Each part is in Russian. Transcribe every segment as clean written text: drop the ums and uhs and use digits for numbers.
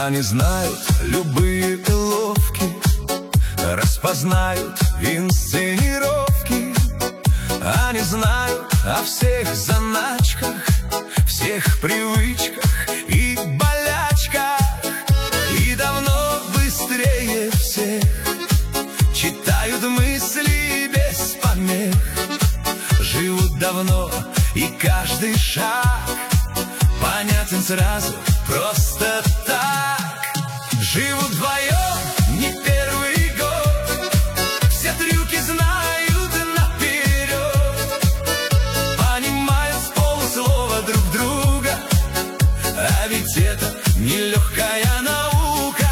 Они знают любые уловки, распознают инсценировки. Они знают о всех заначках, всех привычках и болячках. И давно быстрее всех читают мысли без помех. Живут давно, и каждый шаг понятен сразу, просто так. Живут вдвоем не первый год, все трюки знают наперед, понимают с полуслова друг друга, а ведь это нелегкая наука.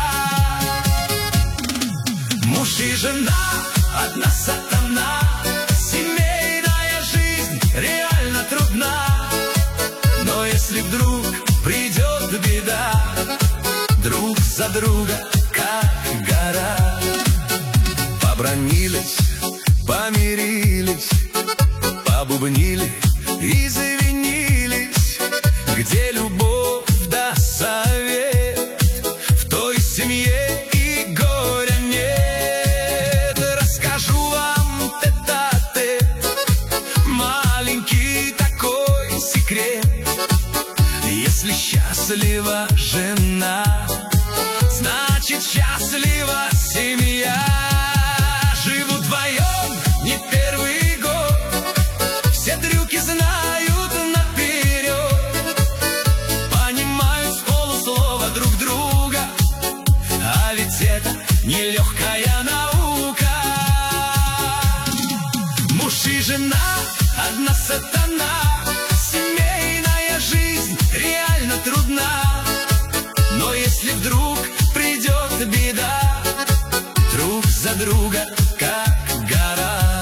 Муж и жена, одна сатана, семейная жизнь реально трудна. Но если вдруг придет беда, друг за друга, как гора. Побранились, помирились, побубнили, извинились. Где любовь да совет, в той семье и горя нет. Расскажу вам тет-а-тет маленький такой секрет. Если счастлива жена, значит счастлива семья. Живут вдвоем не первый год, все трюки знают наперед, понимают с полуслова друг друга, а ведь это нелегкая наука. Муж и жена, одна сатана, семейная жизнь реально трудна. Но если вдруг придет беда, друг за друга, как гора.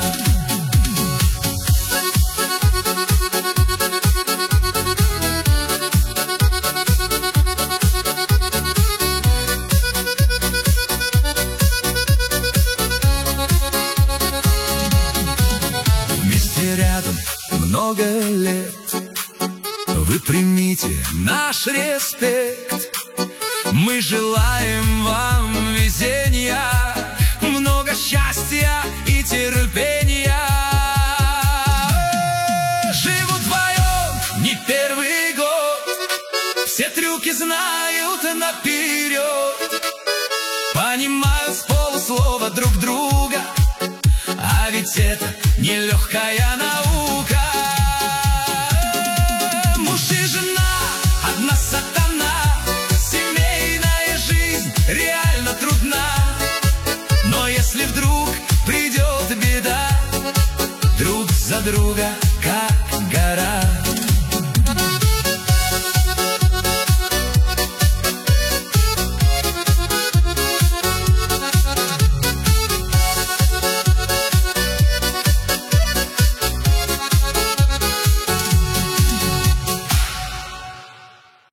Вместе рядом много лет, вы примите наш респект. Мы желаем вам везения, много счастья и терпения. Живут вдвоем не первый год, все трюки знают наперед, понимают с полуслова друг друга, а ведь это нелегкая наука. Муж и жена, одна сатана, семейная жизнь реально трудна. Но если вдруг придет беда, друг за друга, как